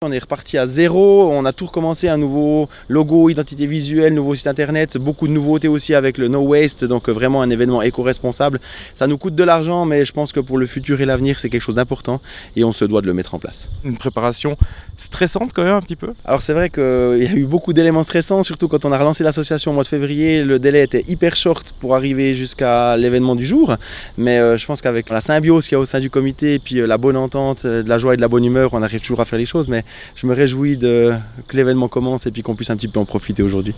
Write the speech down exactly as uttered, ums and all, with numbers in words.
On est reparti à zéro, on a tout recommencé, un nouveau logo, identité visuelle, nouveau site internet, beaucoup de nouveautés aussi avec le No Waste, donc vraiment un événement éco-responsable. Ça nous coûte de l'argent, mais je pense que pour le futur et l'avenir, c'est quelque chose d'important et on se doit de le mettre en place. Une préparation stressante quand même un petit peu? Alors c'est vrai qu'il y a eu beaucoup d'éléments stressants, surtout quand on a relancé l'association au mois de février, le délai était hyper short pour arriver jusqu'à l'événement du jour, mais euh, je pense qu'avec la symbiose qu'il y a au sein du comité, et puis euh, la bonne entente, de la joie et de la bonne humeur, on arrive toujours à faire les choses, mais je me réjouis de, que l'événement commence et puis qu'on puisse un petit peu en profiter aujourd'hui.